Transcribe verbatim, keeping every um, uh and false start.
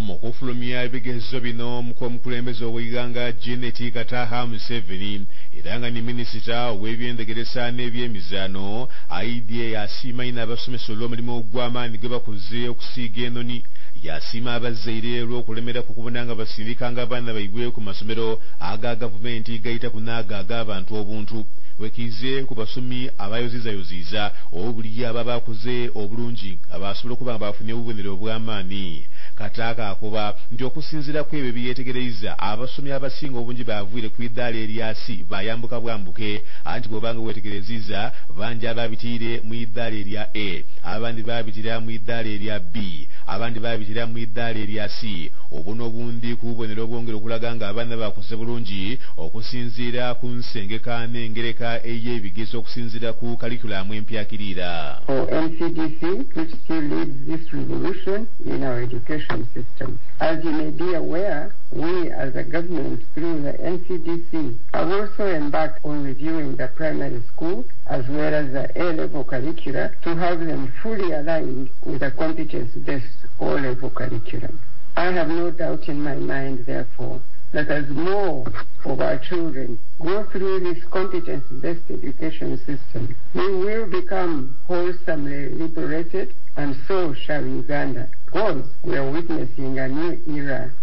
mu kufulumya ebigezo bino mukulembeze ow'eggwanga Janet Kataha Museveni era nga ni minisita ow'ebyendegeresa n'ebyemizaano aidye yasiima ina abasomesa olw'omulimu ogw'amaanyi gwe bakoze okusiiga enoni. Yasiima abazzaire olw'okulemera ku kubona nga basindikanga abaana baibwe ku masomero aga gavumenti gayita ku naago ag'abantu obuntu. Wekize ku basomi abayozizayoziza obuli aba bakoze obulungi abasobola okuba nga bafunye obubonero obw'amaanyi. Kataaka akoba nti okusinziira ku ebyo byeyetegereza abasomi abasinga obungi bavuire ku iddaala erya C bayambuka bwambuke, anti bw'obanga wetegereziza bangi ababitiire mu iddaala erya A, abandi babitira mu iddaala erya B, abandi babitira mu iddaala erya C. Obwo n'obundi ku bubonero obwongera okulaga nga abaana bakoze bulungi okusinziira ku nsengeka n'engereka ey'ebigezo okusinziira ku kalikulamu empyakirira. N C D C, which still leads this revolution in our education system. As you may be aware, we as a government through the N C D C have also embarked on reviewing the primary school as well as the A-level curricula to have them fully aligned with the competence-based O-level curriculum. I have no doubt in my mind, therefore, that as more of our children go through this competence-based education system, we will become wholesomely liberated, and so shall Uganda, because we are witnessing a new era